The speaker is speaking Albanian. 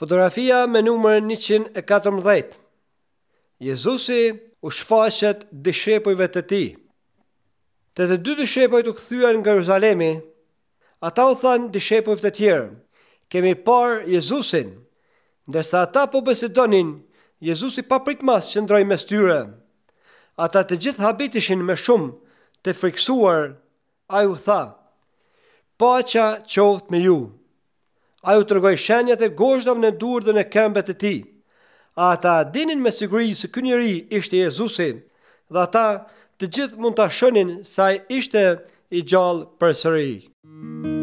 Fotografia me numër 114. Jezusi u shfaqet dishepujve të tij. Të dy dishepujt u kthyen nga Jeruzalemi, ata u thanë dishepujve të tjerë: "Kemi parë Jezusin." Ndërsa ata po bisedonin, Jezusi papritmas qëndroi mes tyre. Ata të gjithë habitishin me shumë të friksuar. Ai u tha: "Paqja qoftë me ju." Ai u tregoi shenjat e goshdave në durë dhe në këmbët e tij. Ata dinin me siguri se ky njeri ishte Jezusi, dhe ata të gjithë mund ta shohin se ai ishte i gjallë përsëri.